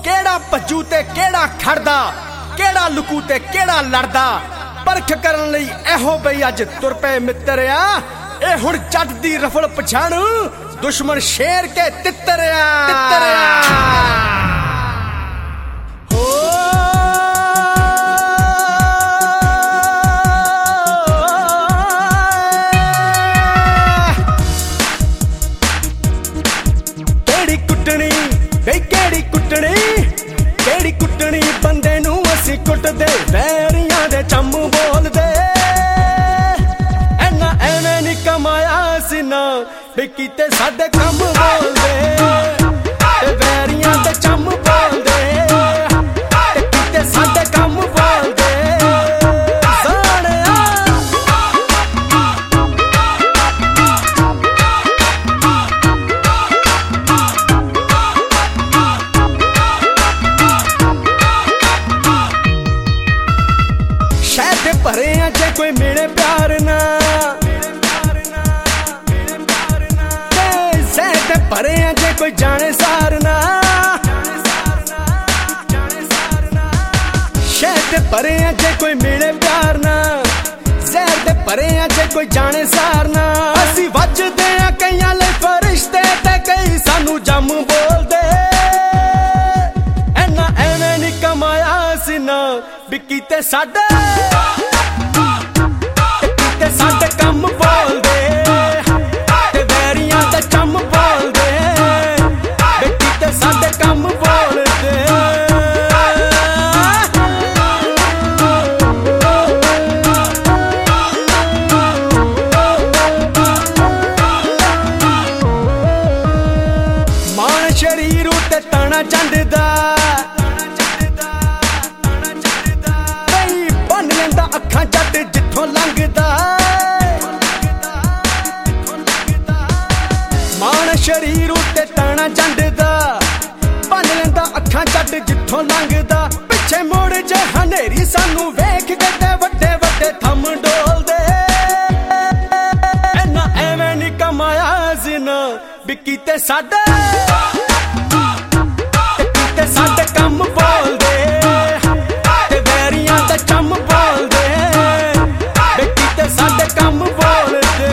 केड़ा भज्जू ते केड़ा खड़दा, केड़ा लुकू ते केड़ा लड़दा। परख करन लई एहो बई अज तुर पे मित्तरिया, ए हुण जट दी रफल पछाण, दुश्मन शेर के तित्तरिया। केड़ी कुटनी बंदे नू असी कुटदे, वैरियां दे चम बोलदे। ऐना एवें नी कमाया सी ना, बे कीते साडे कम बोलदे। ते वैरियां दे चम बोलदे, ते कीते साडे कम बोलदे। भरे जे कोई मिले प्यार ना, सहते भरे जे कोई जाने सारना। शहद भरे जे कोई मिले प्यार ना, जहर दे भरे जे कोई जाने सारना। असी वजदे आ कईयां लई फरिश्ते, ते कई सानू जम बोलदे। ऐना एवें नी कमाया सी ना, बी कीते साडे साडे कम बोलदे। ते वैरियां दे चम बोलदे, बे कीते साडे कम बोलदे। मान शरीर उत्ते तना चंडदा, बन लैंदा अखां जट जिथों लंघदा। मान शरीर उत्ते ताना चंडदा, बन लैंदा अखां जट जिथों लंघदा। पिछे मुड़ जे हनेरी सानू वेख के ते वड्डे वड्डे थम डोलदे। ऐना एवें नी कमाया जिना, बी कीते साडे कम बोलदे। ते वैरियां दे चम बोलदे, बे कीते साडे कम बोलदे।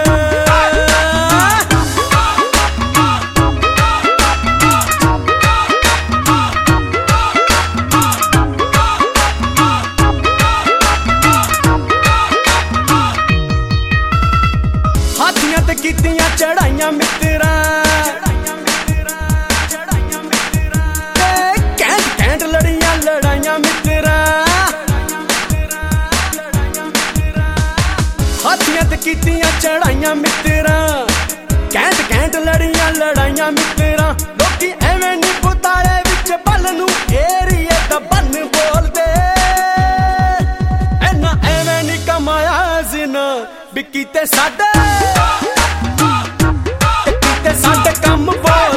हाथियां ते कीतियां चढ़ाइयां मित्तरां, कैंट लड़ियां लड़ाइयां मित्तरां। हाथियां ते कीतियां चढ़ाइयां मित्तरां, कैंट लड़ियां लड़ाइयां मित्तरां। लोकी एवें नी पुताले विच बल नू एरिए दा बन बोलदे। ऐना एवें नी कमाया जिना, बी कीते साडे कम बोलदे।